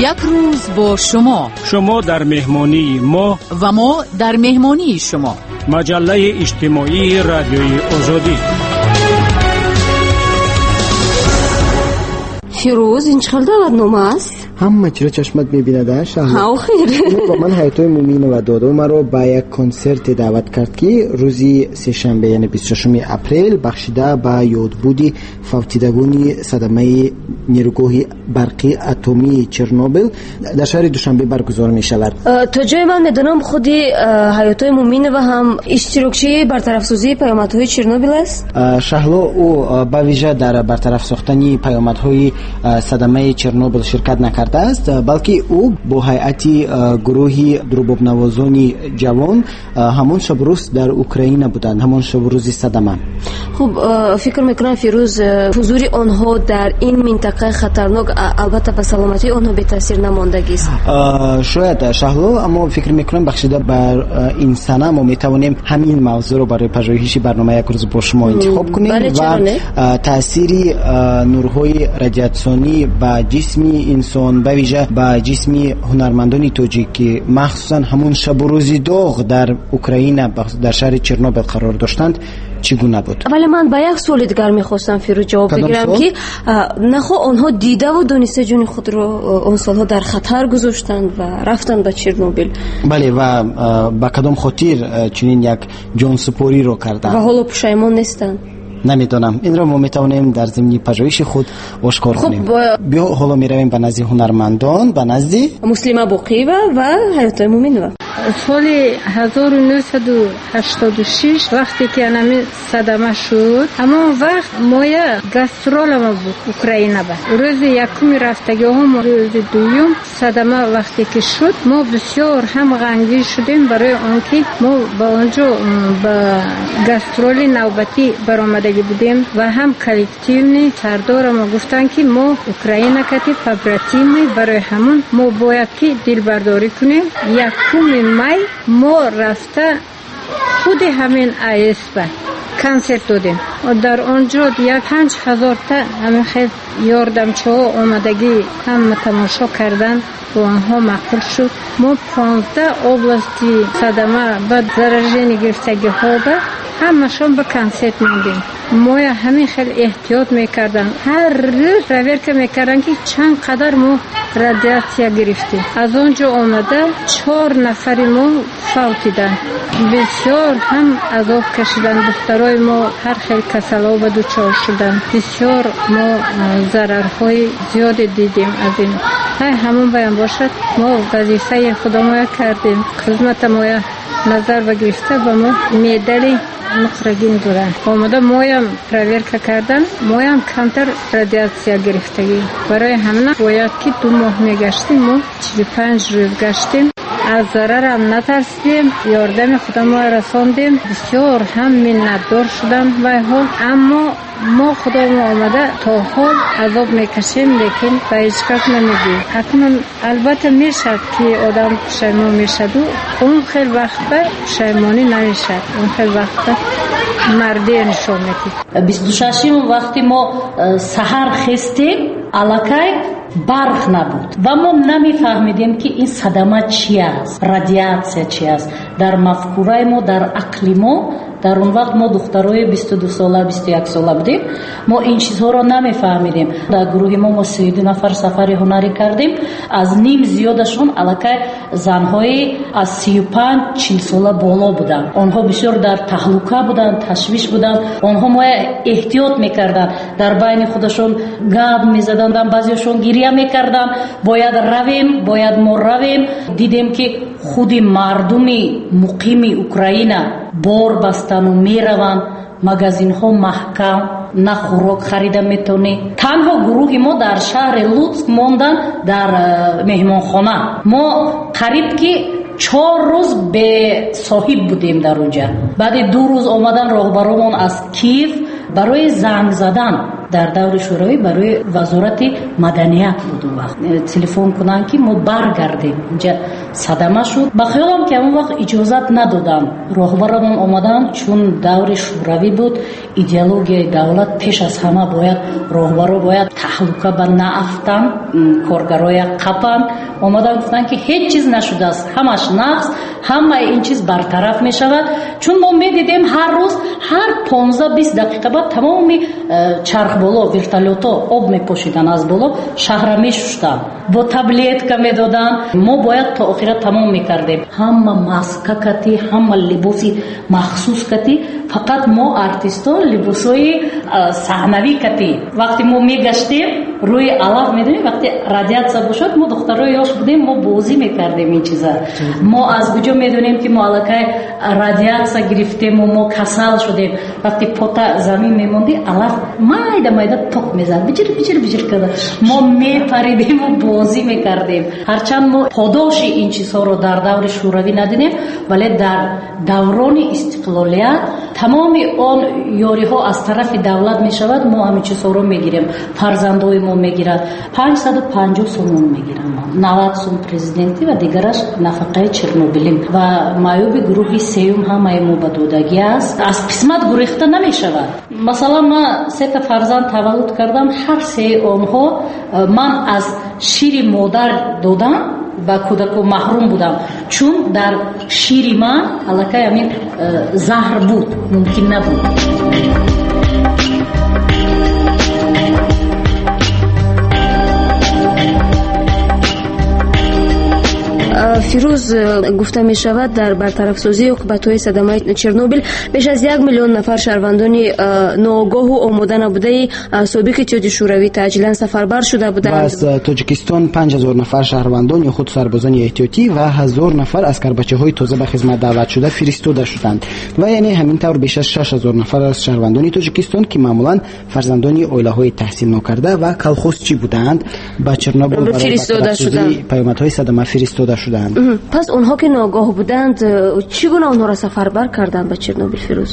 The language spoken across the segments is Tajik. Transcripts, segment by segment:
یک روز با شما در مهمانی ما و ما در مهمانی شما. مجله اجتماعی رادیوی آزادی. فیروز این چقدر برنامه است؟ همه چی رو چشمت می‌بیند شهر. ها خیر. با من حیاتای مومین و دادو مرا به یک کنسرت دعوت کرد که روزی سه‌شنبه یعنی 26 اپریل بخشیده به یادبود فوتیدگان صدمه نیروگاه برقی اتمی چرنوبیل در شهر دوشنبه برگزار می‌شود. تا جای من میدونم خودی حیاتای مومین و هم اشتراکچی برطرف سازی پیامدهای چرنوبیل است. شهلا او با ویژه در برطرف ساختن پیامدهای صدمه چرنوبیل شرکت نکرده است، بلکه او با هیئت گروهی درباب نوازان جوان همون شب روز در اوکراین بودند، همون شب روز صدمه. خب فکر میکنم فیروز حضور آنها در این منطقه خطرناک البته به سلامتی آنها به تاثیر نماندگی است. شاید شهلا، اما فکر میکنم بخشیده بر این سنه ما میتوانیم همین موضوع رو برای پژوهش برنامه یک روز با شما انتخاب کنیم و تاثیر نورهای رادیاسیونی به جسم انسان، به ویژه به جسم هنرمندان تاجیک که مخصوصا همون شب و روزی داغ در اوکراین در شهر چرنوبیل قرار داشتند چگونه بود؟ ولی من با یک سوال دیگر میخواستم فیروز جواب بگیرم که نخو آنها دیده و دانسته جون خود رو اون سالها در خطر گذاشتند و رفتند به چرنوبیل. بله، و با کدام خاطر چنین یک جانسپاری رو کردند و حالا پشیمان نیستند؟ نمیدونم، این رو ما میتونیم در ضمن پژوهش خود آشکار کنیم. بیا حالا میرویم به نزد هنرمندان، به نزد مسلمه باقیوه و حیاتای مومینوه. سال 1986 وقتی که انمی صدمه شد، اما وقت مایه گسترول ما بود اوکراین با روز یکم رفتگی هم روز دوم صدمه وقتی که شد ما بسیار هم غمگین شدیم برای آنکه ما با اونجا با گسترول نوبتی برآمدگی بودیم و هم کلکتیونی سردار ما گفتن که ما اوکراین کتی پابراتیمی برای همون ما باید که دل برداری کنیم. یکم مای ما رفته خود همین ایسپا کنسرت دادیم و در آنجا 5000 تا همین خیلی یاردمچه ها آمدگی هم تماشا کردن و آنها مقبول شد. ما 15 области صدمه و زرجین گرفتگی ها به همشون به کنسرت موندیم. ما همین خیلی احتیاط میکردن، هر روز پرویر میکردن که چند قدر ما رادیاسیا گرفتیم. از اونجا آمده 4 نفر ما فوتیدن، بسیار هم عذاب کشیدن. دخترای ما هر خیلی کسلا و دوچار شدن، بسیار ما ضررهای زیاد دیدیم. از این همون بیان باشد ما وظیفه خدا ما کردیم، خدمت ما نظر و گرفته و ما میدلی مخرجین دارن آمده مایم پرویر کردن، مایم کمتر رادیاسیا گرفتگی. برای همین باید که 2 ماه میگشتیم، ما 45 روز گشتیم، از ضرر هم نترسیدیم، یاردم خدا ما رساندیم. بسیار هم منتدار شدن و حال، اما ما خدا ما آمده تا حال عذاب میکشیم لیکن به هیچ کس نمیگیم. اکنون البته میشد که آدم پشیمان میشد و اون خیلی وقت پشیمانی نمیشد، اون خیلی وقت مردی نشون میدید. 26 وقتی ما سحر خستیم علاکای برق نبود و ما نمیفهمیدیم که این صدمه چی است، رادیاسیا چی است. در مفکوره ما، در عقل ما در اون وقت ما دخترای 22 ساله 21 ساله بودیم، ما این چیزها رو نمیفهمیدیم. در گروه ما 32 نفر سفر هنری کردیم، از نیم زیادشون الکای زنهای از 35 40 ساله بالا بودن. آنها بسیار در تهلکه بودن، تشویش بودن. آنها ما احتیاط میکردن، در بین خودشون گاب میزدن، بعضیشون گریه میکردن باید رویم، باید ما رویم. دیدیم که خود مردمی مقیم اوکراین بار بستن و میروند، مغازین ها محکم، نه خوراک خریده میتونی. تنها گروه ما در شهر لوتسک موندن در مهمانخانه. ما قریب که 4 روز به صاحب بودیم در اونجا. بعد 2 روز آمدن راهبران از کیف برای زنگ زدن дар даври шӯравӣ барои вазорати маданият буд. Он вақт телефон кунанд ки мо баргардем. Инҷа садама шуд. Ба хаёлам ки он вақт иҷозат надоданд. Роҳбарон омаданд, чун даври шӯравӣ буд, идеологияи давлат пеш аз ҳама бояд роҳбаро бояд таҳлука ба нафтан, коргароя қапанд. омаданд гуфтанд ки ҳеҷ чиз нашудааст, ҳамаш нақс, ҳамаи ин чиз бартараф мешавад. Чун мо медидем ҳар рӯз, ҳар 15-20 дақиқа баъд тамоми чархболо, вертолёто об мепошиданд аз боло, шаҳра мешуштанд, бо таблетка медоданд. мо бояд то охира тамом мекардем. ҳама маска кати, ҳама либоси махсус кати, фақат мо артистон либосои саҳнавӣ кати. вақте мо мегаштем рӯи алаф медонем, вақте радиатсия бошад, мо духтарои ёш будем, мо бозӣ мекардем ин чиза. мо аз куҷо медонем ки мо аллакай радиатсия гирифтему, мо касал шудем. вақте пота замин мемонди, алаф майда майда тоқ мезад, биҷир биҷир биҷир када. мо мепаридему бозӣ мекардем. ҳарчанд мо подоши ин чизҳоро дар даври шӯравӣ надидем, вале дар даврони истиқлолият тамоми он ёриҳо аз тарафи давлат мешавад. мо ҳамин чизҳоро мегирем. фарзандои мо мегирад 550 сомон мегирам, 90 сом президенти ва дигараш нафақаи чернобилим ва маъёби гурӯҳи сеюм ҳамаи мо ба додагӣ аст. аз қисмат гурехта намешавад. масалан ман 3 фарзанд таваллуд кардам, ҳар сеи онҳо ман аз шири модар додам ба кӯдако маҳрум будам, чун дар шири ман аллакай ҳамин заҳр буд, мумкин набуд. фирӯз, гуфта мешавад дар бартарафсозии оқибатҳои садамаи Чернобил беш аз 1 миллион нафар шаҳрвандони ноогоҳу омода набудаи собиқи иттиҳоди шӯравӣ таъҷилан сафарбар шуда буданд. аз Тоҷикистон 5000 нафар шаҳрвандони худ сарбозони эҳтиётӣ ва 1000 нафар аскарбачаҳои тоза ба хизмат даъват шуда фиристода шуданд. ва яъне ҳамин тавр беш аз 6000 нафар аз шаҳрвандони Тоҷикистон ки маъмулан фарзандони оилаҳои таҳсил нокарда ва калхозчӣ буданд, ба Чернобил барои бартарафсозии паёмадҳои садама фиристода шуданд. пас онҳо ки ноогоҳ буданд, чӣ гуна онҳоро сафарбар карданд ба Чернобил, Фирӯз?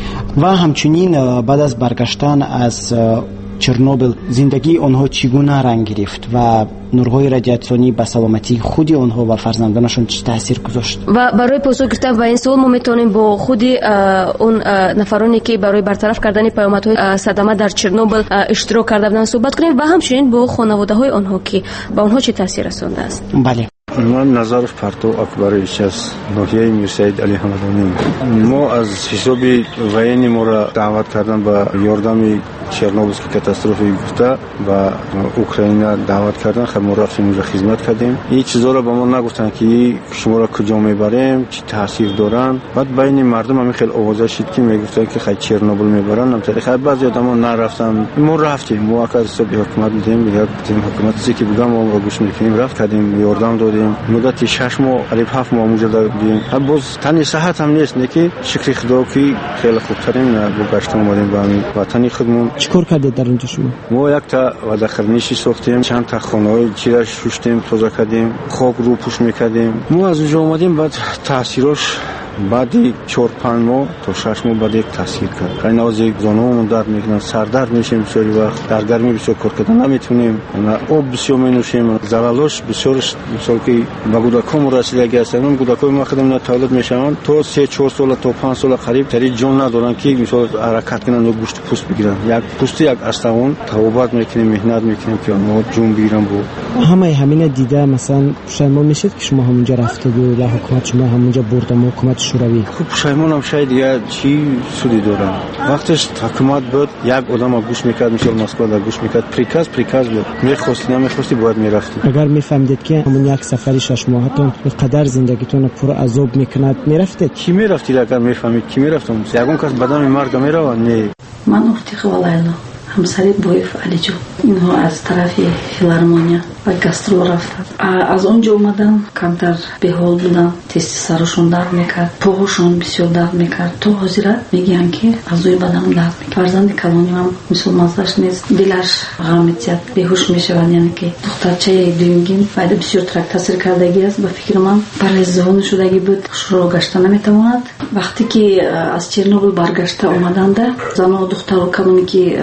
ва ҳамчунин баъд аз баргаштан аз Чернобил зиндагии онҳо чӣ гуна ранг гирифт ва нурҳои радиатсионӣ ба саломатии худи онҳо ва фарзандонашон чӣ таъсир гузошт? ва барои посух гирифтан ба ин savol мо метавонем бо худи он нафароне ки барои бартараф кардани паёмадҳои садама дар Чернобил иштирок карда буданд суҳбат кунем ва ҳамчунин бо хонаводаҳои онҳо ки ба онҳо чӣ таъсир расондааст. бале, من Назаров Парту Акбарович از ناحیه میرسید علی حمدانی. ما از حساب военні ما را دعوت کردن به یاردم چرنوبیلسکی کاتاستروفی گفته و اوکراین دعوت کردن. خب ما رفتیم اونجا خدمت کردیم. این چیزا را به ما نگفتن که شما را کجا میبریم، چی تاثیر دارن. بعد بین مردم هم خیلی آوازه شد که میگفتن که خیلی چرنوبیل میبرن. نمی‌تونی خیلی بعضی آدما نرفتن. ما رفتیم. ما از حساب حکومت دیدیم، دیدیم حکومت چیزی بودن ما رو گوش میکنیم. رفت کردیم یاردم دادیم. مدتی 6 ماه علی 7 ماه اونجا بودیم. باز تنی صحت هم نیست، نکی شکر خدا که خیلی خوب ترین با گشت اومدیم به وطن خودمون. چیکار کردید در اونجا شما؟ ما یک تا وادخرنیشی ساختیم، چند تا خانه‌های چیزا شوشتیم، تازه کردیم، خاک رو پوش میکردیم. ما از اونجا اومدیم، بعد تاثیرش بعدی 4-5 ماه تا 6 ماه بعد یک تاثیر کرد. خیلی نازک زانومون درد میکنن، سر درد میشیم بسیاری وقت، در گرمی بسیار کار کردن نمیتونیم، آب بسیار مینوشیم، زلالش بسیار مثلا که با کودکان رسیدگی هستن. کودکای ما خودم تولد میشن تا 3-4 سال تا 5 سال قریب تری جون ندارن که مثلا حرکت کنن و گوشت پوست بگیرن. یک پوست یک استوان توبت میکنیم، مهنت میکنیم که ما جون بگیرن. بو همین دیده مثلا شما میشید که شما همونجا رفتید و حکومت شما همونجا برد و حکومت شوروی. خب پشیمونم شاید دیگه چی سودی دارم. وقتش حکومت بود یک آدم گوش میکرد، میشل مسکو را گوش میکرد، پریکاز بود. میخواستی نمیخواستی باید میرفتی. اگر میفهمیدید که همون یک سفری 6 ماهتون اینقدر زندگیتون پر عذاب میکند میرفتید؟ کی میرفتید اگر میفهمید کی میرفتم؟ یگون کس بدن مرگ میره نه. من افتخار والایلا همسری بویف علیجو اینها از طرف فیلارمونیا و گاسترول رفتن. از اونجا اومدن کمتر به حال بودن، تست سرشون درد میکرد، پاهاشون بسیار درد میکرد. تو حاضرت میگن که از روی بدنم درد میکرد. فرزند کلانی هم مثل مزدش نیست، دلش غم می‌زد، بیهوش میشود. یعنی که دخترچه دومگین فایده بسیار ترک تاثیر کردگی است. به فکر من برای ذهن شدگی بود، شروع گشته نمیتواند. وقتی که از چرنوبیل برگشته اومدند، زن و دختر و کلانی که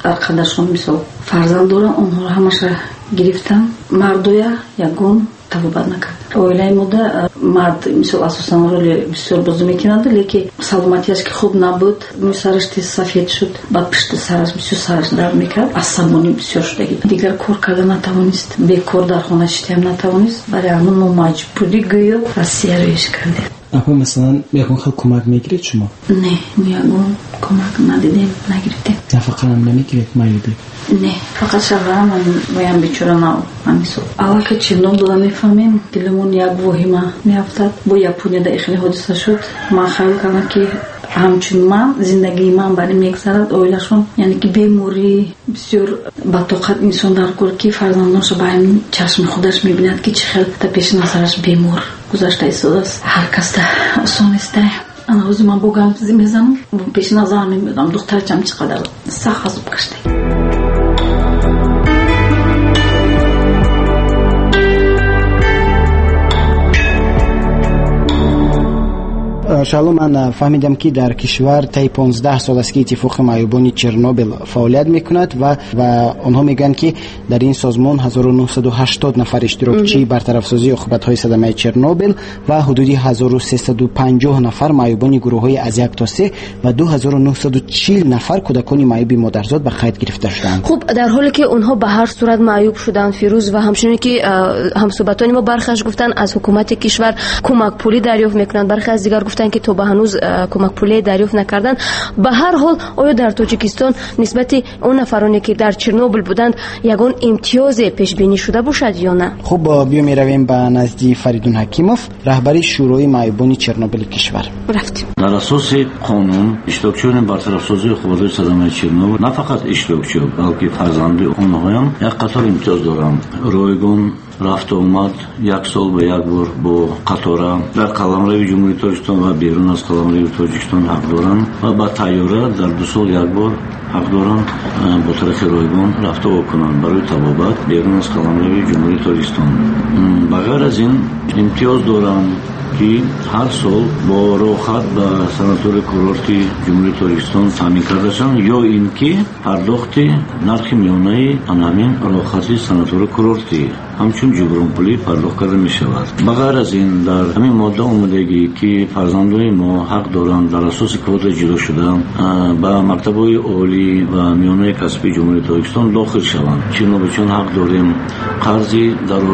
арқадашон мисол фарзанд дорам, онҳоро ҳамаша гирифтам. Мардоя ягон тавобат накард. Оилаи мода мард мисол асосан роли бисёр бозӣ мекунад, лекин саломатиаш ки хуб набуд, сараш тез сафед шуд, баъд пишти сараш бисёр сараш дард мекард, асабонӣ бисёр шудагӣ, дигар кор карда натавонист, бекор дар хона шитиам натавонист. Барои ҳамон мо маҷбурӣ гӯё Россия роиш кардем. Апа масалан ягон хел кӯмак мегиред шумо? Не, мо ягон кӯмак надидем, нагирифтем. Нафақаам намегиред майиди? Не, фақат шавҳарам моям бечора намисол. Аллака Чернобыл мефаҳмем, дилимон як воҳима меафтад. Бо Япония да ихли ҳодиса шуд. Ман хаёл кардам ки ҳамчун ман зиндагии ман бари мегзарад, оилашон яъне ки беморӣ бисёр ба тоқат инсон дар кор ки фарзандонша ба ин чашми худаш мебинад ки чӣ хел та пеши назараш бемор гузашта истодааст. ҳар каста осон неста. Анҳози ман бо гамзӣ мезанам, пеши назарам мебинам духтарчам чӣ қадар сахт азоб кашта. шало ман фаҳмидам ки дар кишвар таи 15 сол аст ки иттифоқи маъюбони Чернобил фаъолият мекунад ва онҳо мегӯянд ки дар ин созмон 1980 нафар иштирокчии бартарафсозии оқибатҳои садамаи Чернобил ва ҳудуди 1350 нафар маъюбони гурӯҳҳои аз 1 то 3 ва 2940 нафар кӯдакони маъюби модарзод ба қайд гирифта шуданд. хуб, дар ҳоле ки онҳо ба ҳар сурат маъюб шуданд, Фирӯз, ва ҳамчунин ки ҳамсӯҳбатони мо бархаш гуфтанд аз ҳукумати кишвар кӯмакпулӣ дарёфт мекунанд, бархе аз дигар гуфтанд ки то ба ҳанӯз кӯмакпулие дарёфт накарданд. Ба ҳар ҳол оё дар Тоҷикистон нисбати он нафароне ки дар Чернобил буданд ягон имтиёзе пешбинӣ шуда бошад ё на? хуб, биё меравем ба назди Фаридун Ҳакимов, раҳбари шӯрои маъюбони Чернобили кишвар. рафтим. дар асоси қонун иштирокчиёни бартарафсозии оқибатҳои садамаи Чернобил на фақат иштирокчиё, балки фарзанди онҳоям як қатор имтиёз доранд. Ройгон рафту омад як сол ба як бор бо қатора дар қаламрави ҷумҳурии Тоҷикистон ва берун аз қаламрави Тоҷикистон ҳақ доранд ва ба тайёра дар 2 сол як бор ҳақ доранд бо тарафи ройгон рафту кунанд барои табобат берун аз қаламрави ҷумҳурии Тоҷикистон. Ба ғайр аз ин имтиёз доранд ки ҳар сол бо роҳхат ба санатории курорти ҷумҳурии Тоҷикистон таъмин карда шаванд ё ин ки пардохти нархи миёнаи ҳамин роҳхати санатории курорти ҳамчун ҷубронпулӣ пардохт карда мешавад. Ба ғайр аз ин дар ҳамин модда омадагӣ ки фарзандони мо ҳақ доранд дар асоси квота ҷудо шуда ба мактабҳои олӣ ва миёнаи касбии ҷумҳурии Тоҷикистон дохил шаванд. Чунобичун ҳақ дорем қарзи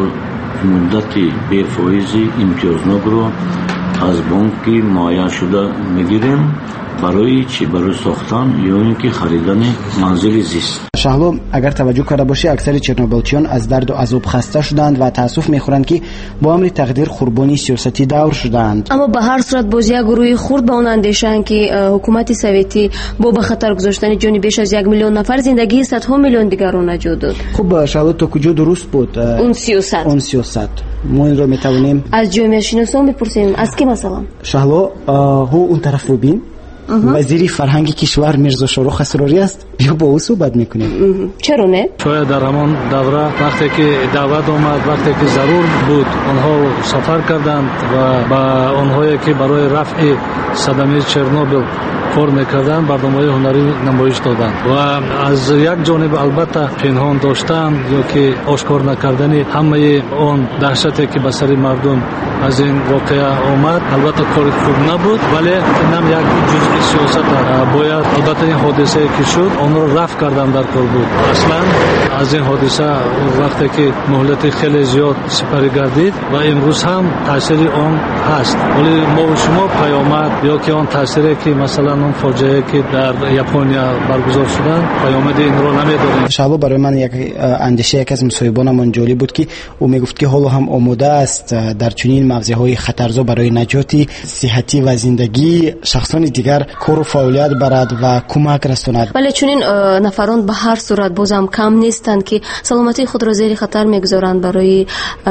муддати бефоизи имтиёзнокро аз бонки муайян шуда мегирем барои чӣ? Барои сохтан ё ин ки харидани манзили зист. шаҳло, агар таваҷҷӯҳ карда бошӣ, аксари чернобилчиён аз дарду азоб хаста шуданд ва таассуф мехӯранд ки бо амри тақдир қурбони сиёсати давр шуданд. аммо ба ҳар сурат боз як гурӯҳи хурд ба он андешаанд ки ҳукумати советӣ бо ба хатар гузоштани ҷони беш аз 1 миллион нафар зиндагии садҳо миллион дигарро наҷот дод. хуб, шаҳло, то куҷо дуруст буд он сиёсат? мо инро метавонем аз ҷомеашиносон бипурсем. Аз ки масалан? шаҳло, ҳо он тараф рубин вазири фарҳанги кишвар Мирзо Шорох Асрорӣ аст, ё бо ӯ суҳбат мекунем? чаро не? шояд дар ҳамон давра вақте ки даъват омад, вақте ки зарур буд, онҳо сафар карданд ва ба онҳое ки барои рафъи садамаи Чернобил кор мекарданд барномаи ҳунарӣ намоиш доданд ва аз як ҷониб албатта пинҳон доштан ё ки ошкор накардани ҳамаи он даҳшате ки ба сари мардум аз ин воқеа омад албатта кори хуб набуд, вале инам як ҷузъи сиёсат бояд албатта ин ҳодисае ки шуд онро рафъ кардан дар кор буд. аслан аз ин ҳодиса вақте ки муҳлати хеле зиёд сипарӣ гардид ва имрӯз ҳам таъсири он ҳаст, вале мо шумо паёмад ё ки он таъсире ки масалан он фоҷиае ки дар Япония баргузор шуданд паёмади инро намедонем. шаҳло, барои ман як андеша яке аз мусоҳибонамон ҷолиб буд ки ӯ мегуфт ки ҳоло ҳам омода аст дар чунин мавзеъҳои хатарзо барои наҷоти сиҳатӣ ва зиндагии шахсони дигар кору фаъолият барад ва кӯмак расонад. вале чунин нафарон ба ҳар сурат бозам кам нестанд ки саломатии худро зери хатар мегузоранд барои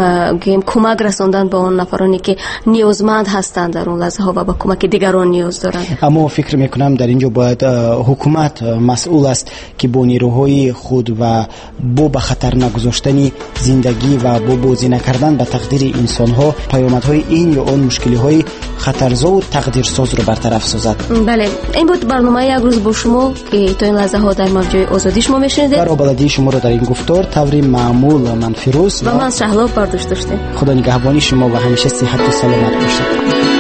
кӯмак расондан ба он нафароне ки ниёзманд ҳастанд дар он лаҳзаҳо ва ба кӯмаки дигарон ниёз доранд. аммо фикр мекунам дар ин ҷо бояд ҳукумат масъул аст ки бо нерӯҳои худ ва бо ба хатар нагузоштани зиндагӣ ва бо бозӣ накардан ба тақдири инсонҳо паёмадҳои ин ё он мушкилиҳои خطرزا و تقدیرساز رو برطرف سازد. بله، این بود برنامه یک روز با شما که تا این لحظه ها در موجهای آزادی شما میشنیدید. در بلدی شما رو در این گفتار طوری معمول من فیروز و من شهلا برداشت داشتیم. خدا نگهبانی شما و همیشه صحت و سلامت باشید.